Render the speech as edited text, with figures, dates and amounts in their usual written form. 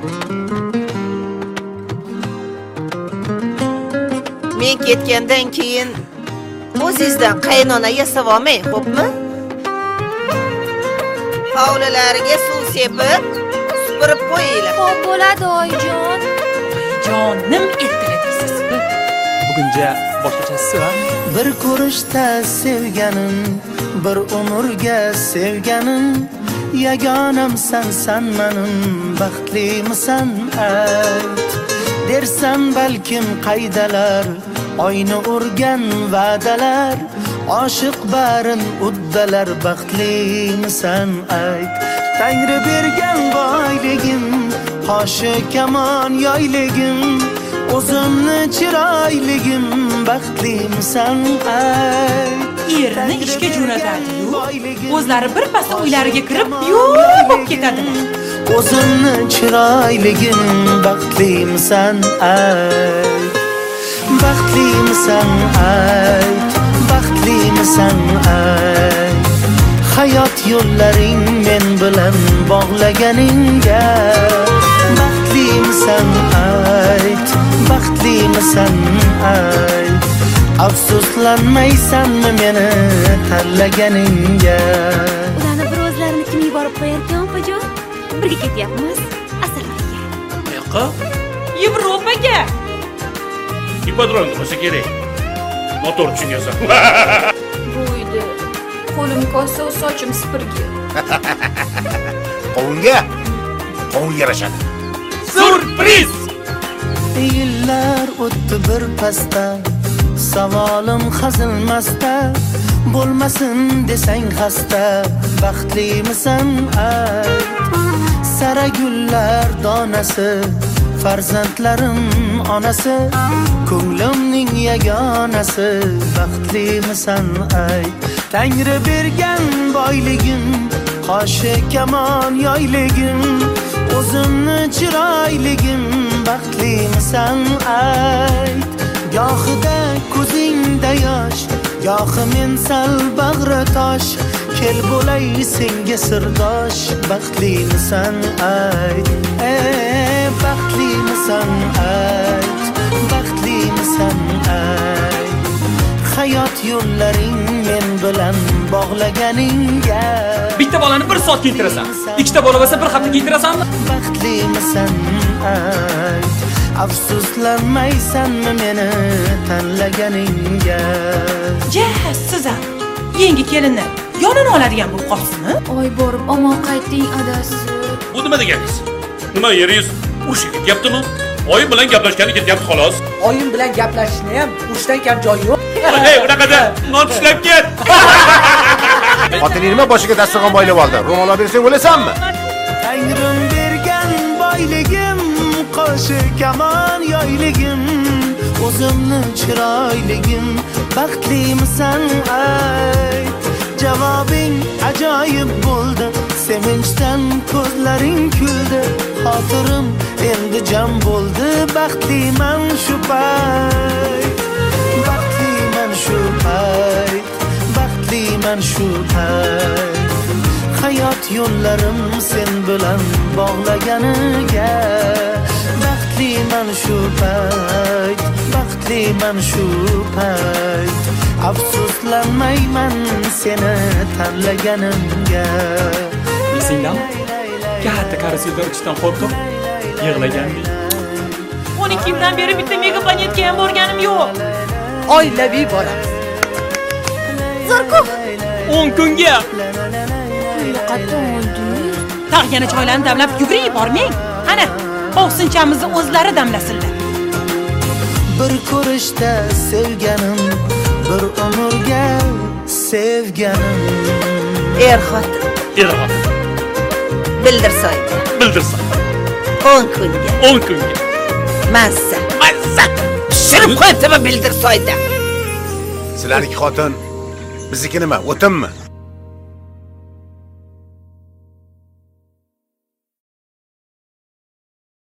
Men ketgandan keyin o'zingizdan qaynona yasab olmang, xo'pmi? Hovlilariga suv sepib, supurib qo'yinglar. Xo'p bo'ladi, oyijon. Jonim ertalatasiz. Bugunja boshqachasi-a? Bir ko'rishda sevganim, bir umrga sevganim, yagonamsan sen menim, baxtlimisan ayt. Dersan balkim qaydalar, oyni urgan va'dalar, oshiq barin uddalar, baxtlimisan ayt. Tangri bergan boyligim, qoshi kamon yoyligim, o'zimni chiroyligim, baxtlimisan ayt. Erini ishga jo'natadi-yu, o'zlari birpas uylariga kirib yo'q bo'lib ketadilar. O'zimni chiroyligim, baxtlimisan ayt. Baxtlimisan ayt, baxtlimisan ayt. Hayot yo'llaring men bilan bog'laganingga baxtlimisan ayt, baxtlimisan ayt. Afsuslanmaysanmi meni tanlaganingga? Ularni bir o'zlarini kim yuborib qo'yarkan, opajon? Birga ketyapmiz Asaloga. Yo'q. Yevropaga. Ipodromga bo'lsa kerak. Motor tushunyasan. Bo'ydi. Qo'lim kosa, sochim spirgi. Qovunga yarashadi. Surpriz! Yillar o'tdi bir pasda, savolim hazilmasda, bo'lmasin desang xasta, baxtlimisan ayt. Sara gullar donasi, farzandlarim onasi, ko'nglimning yagonasi, baxtlimisan ayt. Tangri bergan boyligim, qoshi kamon yoyligim, o'zimni chiroyligim, baxtlimisan ayt. Gohida ko'zingda yosh, gohi men sal bag'ri tosh, kel bo'lay senga sirdosh, baxtlimisan ayt. Baxtlimisan ayt, baxtlimisan ayt. Hayot yo'llaring men bilan bog'laganingga. Bitta bolani bir soat kiyintirasan, ikkita bola bo'lsa bir hafta kiyintirasanmi? Baxtlimisan ayt. Afsuslanmaysanmi meni tanlaganingga? Sizam yangi kelinni yonini oladigan bo'lib qolsinmi? Oy borib omon qaytding adasi. Bu nima deganingiz? Nima yeringiz urushga ketyaptimi? Oyim bilan gaplashgani ketyapti xolos. Oyim bilan gaplashishni ham urushdan kam joyi yo'q. Hey, unaqada non tishlab ket. Xotiningni boshiga dasturxon boylab oldi. Ro'mol olib bersang o'lasanmi? Tangrim bergan boyligim, qoshi kamon yoyligim, o'zimni chiroyligim, baxtlimisan ayt. Javobing ajoyib bo'ldi, sevinchdan ko'zlaring kuldi, xotirim endi jam bo'ldi, baxtliman shu payt. Baxtliman shu payt, baxtliman shu payt. Hayot yo'llarim sen bilan bog'laganiga baxtliman shu payt, baxtliman shu payt. Afsuslanmayman seni tanlaganimga. Esingdami? Katta karuselda uchishdan qo'rqib yig'lagandek. 12 yildan beri bitta megaplanetga ham borganim yo'q. Oilaviy boramiz. Zorko. 10 kunga. Qattiq oldingiz. Tag'yana choylarni damlab yuguring bormang. Qani, ovsinchamizni o'zlari damlasinlar. Bir ko'rishda sevganim, bir umrga sevganim. Er-xotin. Bildirsoy. 10 kunga. Mazza. Pishirib qo'yibdi bildirsoyda. Sizlarniki xotin, bizniki nima? O'tinmi?